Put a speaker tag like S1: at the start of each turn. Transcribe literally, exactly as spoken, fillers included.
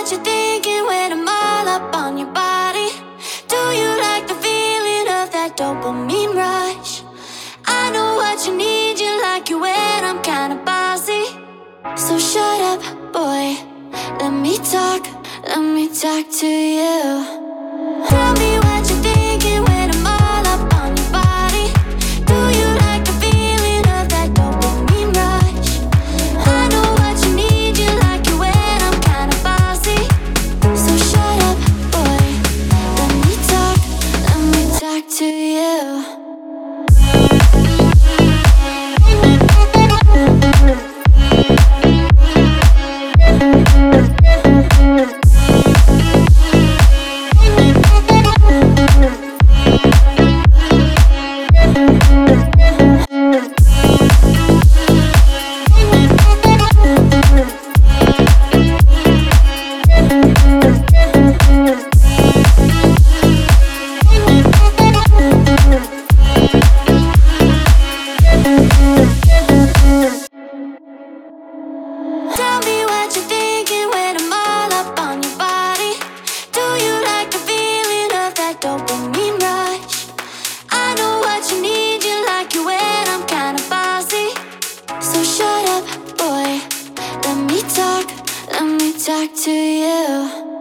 S1: what you're thinking when I'm all up on your body. Do you like the feeling of that dopamine rush? I know what you need, you like it when I'm kinda bossy. So shut up, boy, let me talk, let me talk to you. Tell me what you're thinking when I'm all up on your body. Do you like the feeling of that dopamine rush? I know what you need, you like it when I'm kinda bossy. So shut up, boy, let me talk, let me talk to you. Tell me what you're thinking when I'm all up on your body. Do you like the feeling of that dopamine rush? I know what you need, you like it when I'm kinda bossy. So shut up, boy, let me talk, let me talk to you.